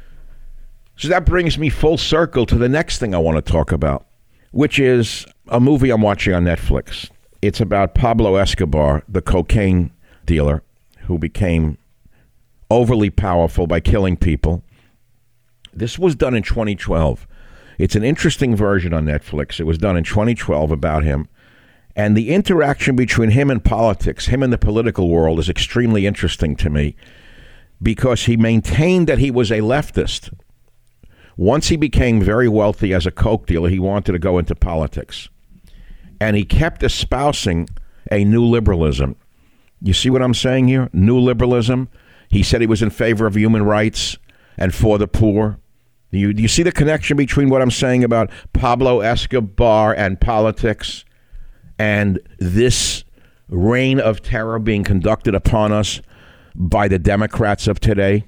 So that brings me full circle to the next thing I want to talk about, which is a movie I'm watching on Netflix. It's about Pablo Escobar, the cocaine dealer who became overly powerful by killing people. This was done in twenty twelve. It's an interesting version on Netflix. It was done in twenty twelve about him. And the interaction between him and politics, him and the political world, is extremely interesting to me because he maintained that he was a leftist. Once he became very wealthy as a coke dealer, he wanted to go into politics. And he kept espousing a new liberalism. You see what I'm saying here? New liberalism. He said he was in favor of human rights and for the poor. Do you, do you see the connection between what I'm saying about Pablo Escobar and politics and this reign of terror being conducted upon us by the Democrats of today?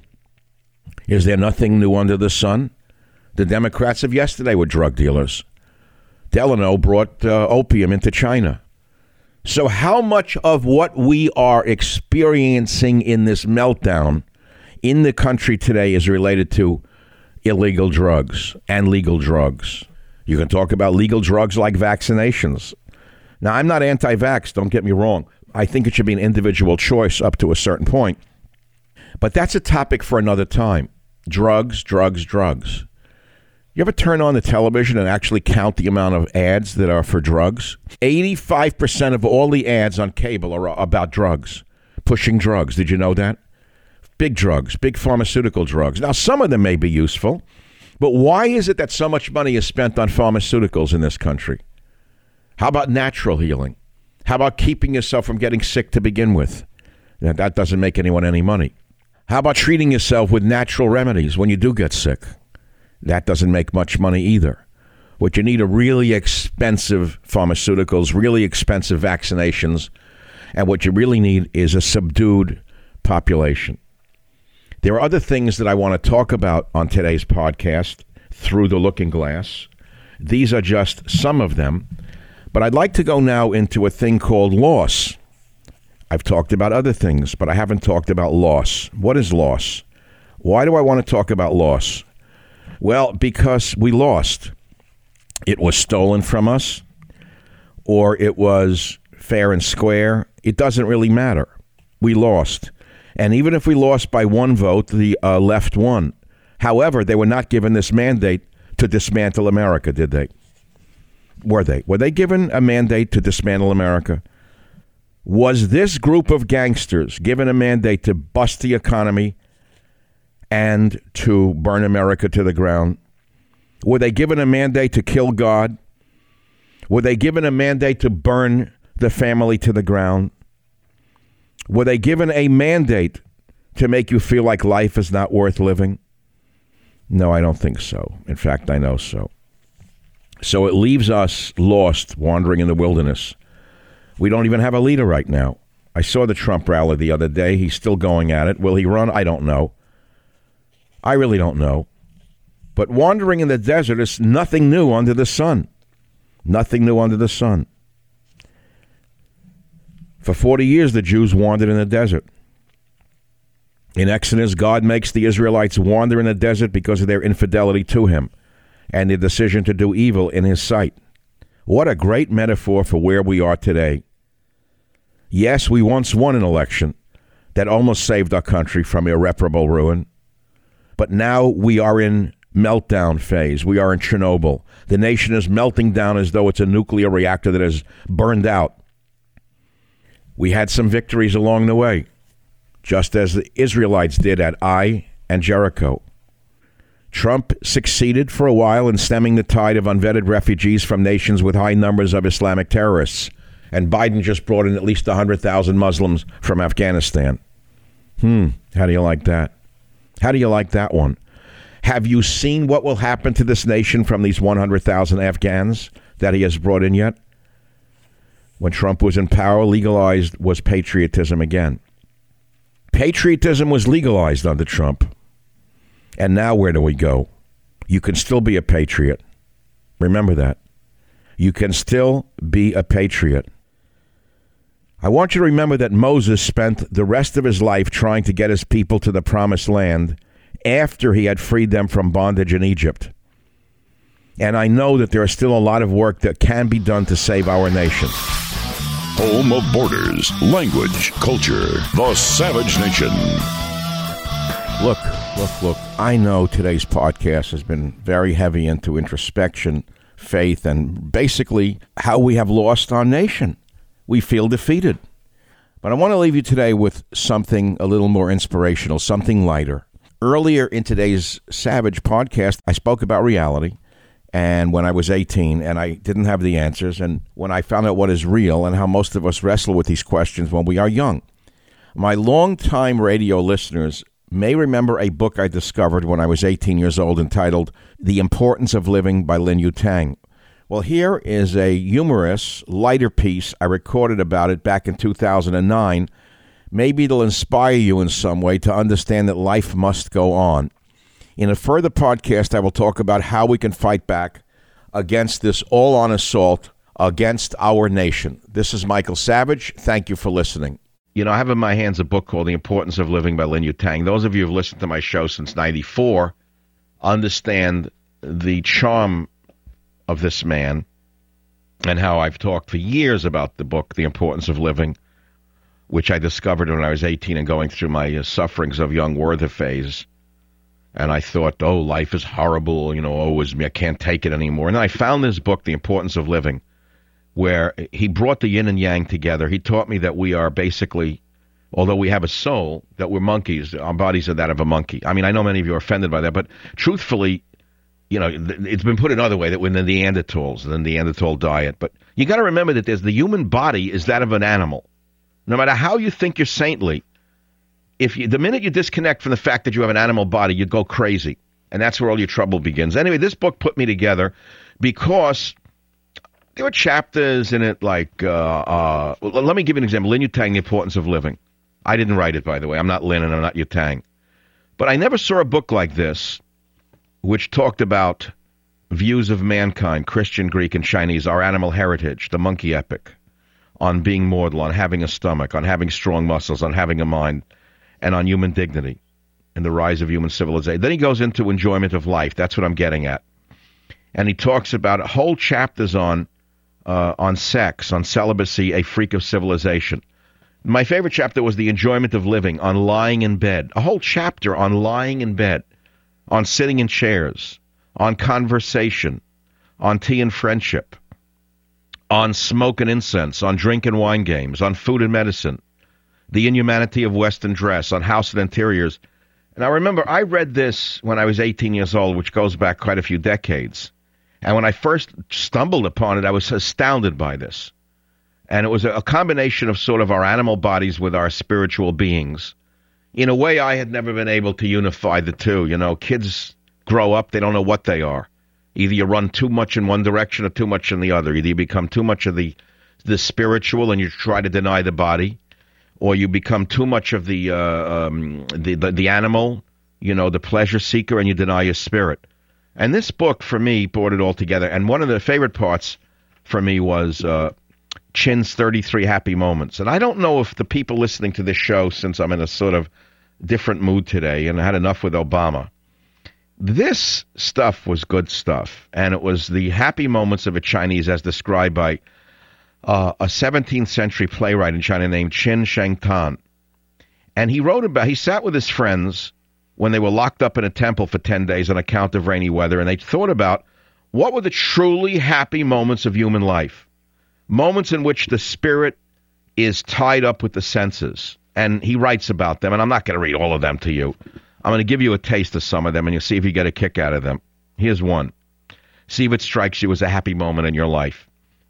Is there nothing new under the sun? The Democrats of yesterday were drug dealers. Delano brought uh, opium into China. So how much of what we are experiencing in this meltdown in the country today is related to illegal drugs and legal drugs? You can talk about legal drugs like vaccinations. Now, I'm not anti-vax, don't get me wrong. I think it should be an individual choice up to a certain point. But that's a topic for another time. Drugs, drugs, drugs. You ever turn on the television and actually count the amount of ads that are for drugs? eighty-five percent of all the ads on cable are about drugs, pushing drugs. Did you know that? Big drugs, big pharmaceutical drugs. Now, some of them may be useful, but why is it that so much money is spent on pharmaceuticals in this country? How about natural healing? How about keeping yourself from getting sick to begin with? Now, that doesn't make anyone any money. How about treating yourself with natural remedies when you do get sick? That doesn't make much money either. What you need are really expensive pharmaceuticals, really expensive vaccinations, and what you really need is a subdued population. There are other things that I want to talk about on today's podcast through the looking glass. These are just some of them, but I'd like to go now into a thing called loss. I've talked about other things, but I haven't talked about loss. What is loss? Why do I want to talk about loss? Well, because we lost. It was stolen from us, or it was fair and square. It doesn't really matter. We lost. And even if we lost by one vote, the uh, left won. However, they were not given this mandate to dismantle America, did they? Were they? Were they given a mandate to dismantle America? Was this group of gangsters given a mandate to bust the economy and to burn America to the ground? Were they given a mandate to kill God? Were they given a mandate to burn the family to the ground? Were they given a mandate to make you feel like life is not worth living? No, I don't think so. In fact, I know so. So it leaves us lost, wandering in the wilderness. We don't even have a leader right now. I saw the Trump rally the other day. He's still going at it. Will he run? I don't know. I really don't know. But wandering in the desert is nothing new under the sun. Nothing new under the sun. For forty years, the Jews wandered in the desert. In Exodus, God makes the Israelites wander in the desert because of their infidelity to him and their decision to do evil in his sight. What a great metaphor for where we are today. Yes, we once won an election that almost saved our country from irreparable ruin. But now we are in meltdown phase. We are in Chernobyl. The nation is melting down as though it's a nuclear reactor that has burned out. We had some victories along the way, just as the Israelites did at Ai and Jericho. Trump succeeded for a while in stemming the tide of unvetted refugees from nations with high numbers of Islamic terrorists. And Biden just brought in at least one hundred thousand Muslims from Afghanistan. Hmm, how do you like that? How do you like that one? Have you seen what will happen to this nation from these one hundred thousand Afghans that he has brought in yet? When Trump was in power, legalized was patriotism again. Patriotism was legalized under Trump. And now where do we go? You can still be a patriot. Remember that. You can still be a patriot. I want you to remember that Moses spent the rest of his life trying to get his people to the promised land after he had freed them from bondage in Egypt. And I know that there is still a lot of work that can be done to save our nation. Home of borders, language, culture, the Savage Nation. Look, look, look, I know today's podcast has been very heavy into introspection, faith, and basically how we have lost our nation. We feel defeated. But I want to leave you today with something a little more inspirational, something lighter. Earlier in today's Savage podcast, I spoke about reality. And when I was eighteen, and I didn't have the answers, and when I found out what is real and how most of us wrestle with these questions when we are young. My longtime radio listeners may remember a book I discovered when I was eighteen years old entitled The Importance of Living by Lin Yutang. Well, here is a humorous, lighter piece. I recorded about it back in two thousand nine. Maybe it'll inspire you in some way to understand that life must go on. In a further podcast, I will talk about how we can fight back against this all-on assault against our nation. This is Michael Savage. Thank you for listening. You know, I have in my hands a book called The Importance of Living by Lin Yutang. Those of you who have listened to my show since ninety-four understand the charm of this man and how I've talked for years about the book, The Importance of Living, which I discovered when I was eighteen and going through my uh, sufferings of young Werther phase. And I thought, oh, life is horrible, you know, oh, is me, I can't take it anymore. And then I found this book, The Importance of Living, where he brought the yin and yang together. He taught me that we are basically, although we have a soul, that we're monkeys. Our bodies are that of a monkey. I mean, I know many of you are offended by that, but truthfully, you know, it's been put another way that we're the Neanderthals, the Neanderthal diet. But you got to remember that there's the human body is that of an animal. No matter how you think you're saintly, if you, the minute you disconnect from the fact that you have an animal body, you go crazy. And that's where all your trouble begins. Anyway, this book put me together because there were chapters in it like, uh, uh, well, let me give you an example. Lin Yutang, The Importance of Living. I didn't write it, by the way. I'm not Lin and I'm not Yutang. But I never saw a book like this which talked about views of mankind, Christian, Greek, and Chinese, our animal heritage, the monkey epic, on being mortal, on having a stomach, on having strong muscles, on having a mind, and on human dignity and the rise of human civilization. Then he goes into enjoyment of life. That's what I'm getting at. And he talks about whole chapters on uh, on sex, on celibacy, a freak of civilization. My favorite chapter was the enjoyment of living, on lying in bed. A whole chapter on lying in bed, on sitting in chairs, on conversation, on tea and friendship, on smoke and incense, on drink and wine games, on food and medicine, the inhumanity of Western dress, on house and interiors. And I remember I read this when I was eighteen years old, which goes back quite a few decades. And when I first stumbled upon it, I was astounded by this. And it was a combination of sort of our animal bodies with our spiritual beings. In a way, I had never been able to unify the two. You know, kids grow up, they don't know what they are. Either you run too much in one direction or too much in the other. Either you become too much of the the spiritual and you try to deny the body, or you become too much of the, uh, um, the, the the animal, you know, the pleasure seeker, and you deny your spirit. And this book, for me, brought it all together. And one of the favorite parts for me was uh, Chin's thirty-three Happy Moments. And I don't know if the people listening to this show, since I'm in a sort of different mood today and I had enough with Obama, this stuff was good stuff. And it was the happy moments of a Chinese as described by Uh, a seventeenth century playwright in China named Qin Shengtan. And he wrote about, he sat with his friends when they were locked up in a temple for ten days on account of rainy weather, and they thought about what were the truly happy moments of human life. Moments in which the spirit is tied up with the senses. And he writes about them, and I'm not going to read all of them to you. I'm going to give you a taste of some of them, and you'll see if you get a kick out of them. Here's one. See if it strikes you as a happy moment in your life.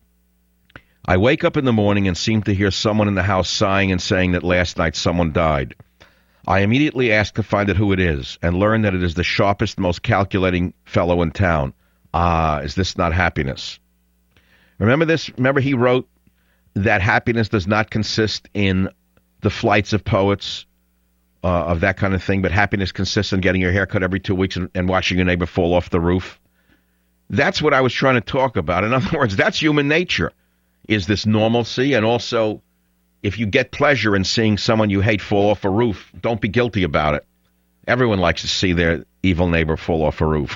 I wake up in the morning and seem to hear someone in the house sighing and saying that last night someone died. I immediately ask to find out who it is and learn that it is the sharpest, most calculating fellow in town. Ah, is this not happiness? Remember this? Remember he wrote that happiness does not consist in the flights of poets uh, of that kind of thing, but happiness consists in getting your hair cut every two weeks and, and watching your neighbor fall off the roof. That's what I was trying to talk about. In other words, that's human nature, is this normalcy. And also, if you get pleasure in seeing someone you hate fall off a roof, don't be guilty about it. Everyone likes to see their evil neighbor fall off a roof.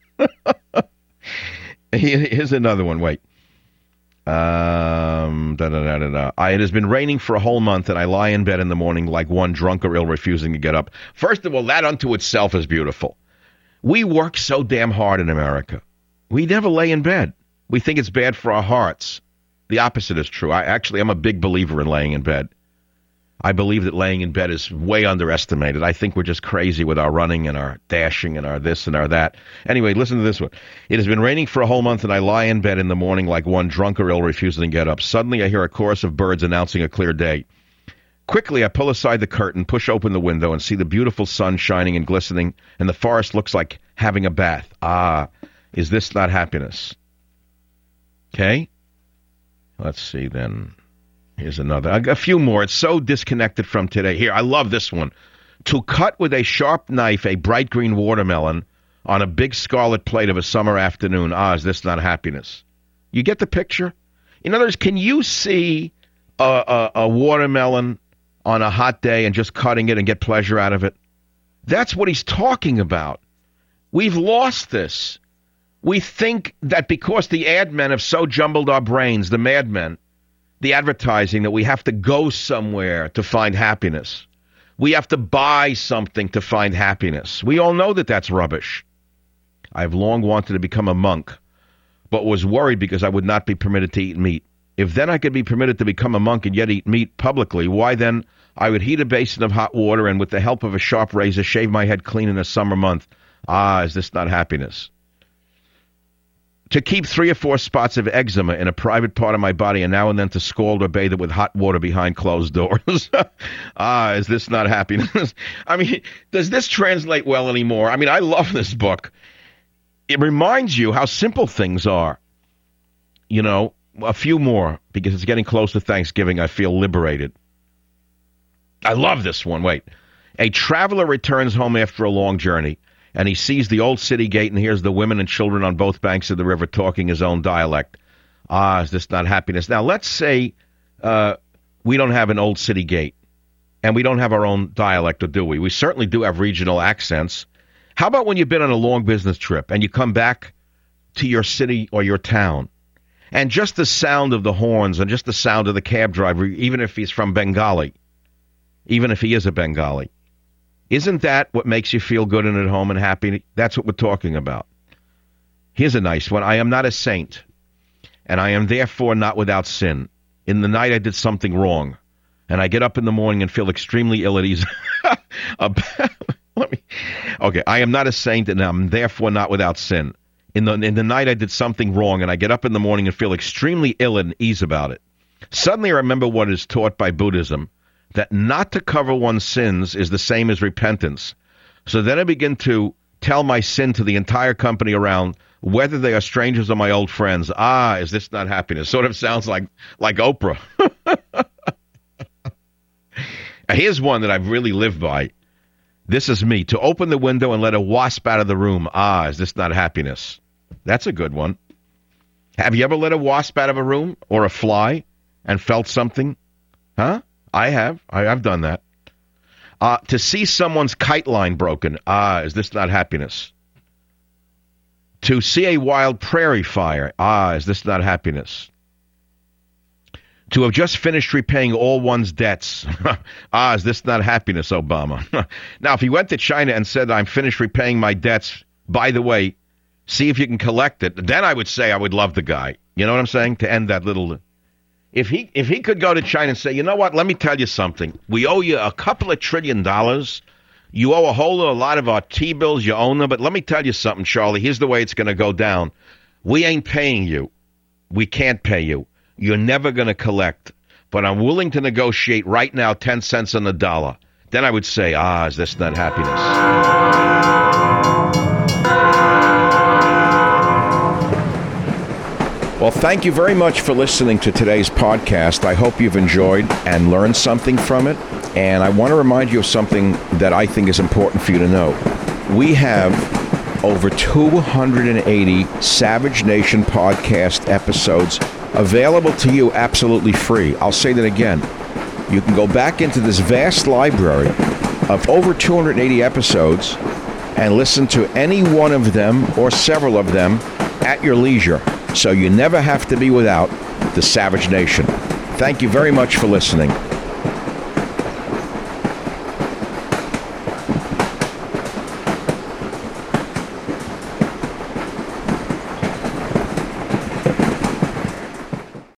Here's another one. Wait. Um, da, da, da, da, da. I, it has been raining for a whole month, and I lie in bed in the morning like one drunk or ill, refusing to get up. First of all, that unto itself is beautiful. We work so damn hard in America. We never lay in bed. We think it's bad for our hearts. The opposite is true. I actually, I'm a big believer in laying in bed. I believe that laying in bed is way underestimated. I think we're just crazy with our running and our dashing and our this and our that. Anyway, listen to this one. It has been raining for a whole month, and I lie in bed in the morning like one drunk or ill, refusing to get up. Suddenly, I hear a chorus of birds announcing a clear day. Quickly, I pull aside the curtain, push open the window, and see the beautiful sun shining and glistening, and the forest looks like having a bath. Ah, is this not happiness? Okay? Let's see then. Here's another. A few more. It's so disconnected from today. Here, I love this one. To cut with a sharp knife a bright green watermelon on a big scarlet plate of a summer afternoon. Ah, is this not happiness? You get the picture? In other words, can you see a, a, a watermelon on a hot day and just cutting it and get pleasure out of it? That's what he's talking about. We've lost this. We think that because the ad men have so jumbled our brains, the madmen, the advertising, that we have to go somewhere to find happiness. We have to buy something to find happiness. We all know that that's rubbish. I've long wanted to become a monk, but was worried because I would not be permitted to eat meat. If then I could be permitted to become a monk and yet eat meat publicly, why then I would heat a basin of hot water and with the help of a sharp razor shave my head clean in a summer month. Ah, is this not happiness? To keep three or four spots of eczema in a private part of my body and now and then to scald or bathe it with hot water behind closed doors. Ah, is this not happiness? I mean, does this translate well anymore? I mean, I love this book. It reminds you how simple things are. You know, a few more, because it's getting close to Thanksgiving. I feel liberated. I love this one. Wait. A traveler returns home after a long journey, and he sees the old city gate and hears the women and children on both banks of the river talking his own dialect. Ah, is this not happiness? Now, let's say uh, we don't have an old city gate, and we don't have our own dialect, or do we? We certainly do have regional accents. How about when you've been on a long business trip, and you come back to your city or your town, and just the sound of the horns and just the sound of the cab driver, even if he's from Bengali, even if he is a Bengali, isn't that what makes you feel good and at home and happy? That's what we're talking about. Here's a nice one. I am not a saint, and I am therefore not without sin. In the night I did something wrong, and I get up in the morning and feel extremely ill at ease. Let me. Okay, I am not a saint, and I'm therefore not without sin. In the in the night I did something wrong, and I get up in the morning and feel extremely ill at ease about it. Suddenly I remember what is taught by Buddhism, that not to cover one's sins is the same as repentance. So then I begin to tell my sin to the entire company around, whether they are strangers or my old friends. Ah, is this not happiness? Sort of sounds like, like Oprah. Here's one that I've really lived by. This is me. To open the window and let a wasp out of the room. Ah, is this not happiness? That's a good one. Have you ever let a wasp out of a room or a fly and felt something? Huh? I have. I have done that. Uh, to see someone's kite line broken. Ah, is this not happiness? To see a wild prairie fire. Ah, is this not happiness? To have just finished repaying all one's debts. Ah, is this not happiness, Obama? Now, if he went to China and said, I'm finished repaying my debts, by the way, see if you can collect it, then I would say I would love the guy. You know what I'm saying? To end that little... If he if he could go to China and say, you know what, let me tell you something. We owe you a couple of trillion dollars. You owe a whole lot of our T-bills. You own them. But let me tell you something, Charlie. Here's the way it's going to go down. We ain't paying you. We can't pay you. You're never going to collect. But I'm willing to negotiate right now ten cents on the dollar. Then I would say, ah, is this not happiness? Well, thank you very much for listening to today's podcast. I hope you've enjoyed and learned something from it. And I want to remind you of something that I think is important for you to know. We have over two hundred eighty Savage Nation podcast episodes available to you absolutely free. I'll say that again. You can go back into this vast library of over two hundred eighty episodes and listen to any one of them or several of them at your leisure. So you never have to be without the Savage Nation. Thank you very much for listening.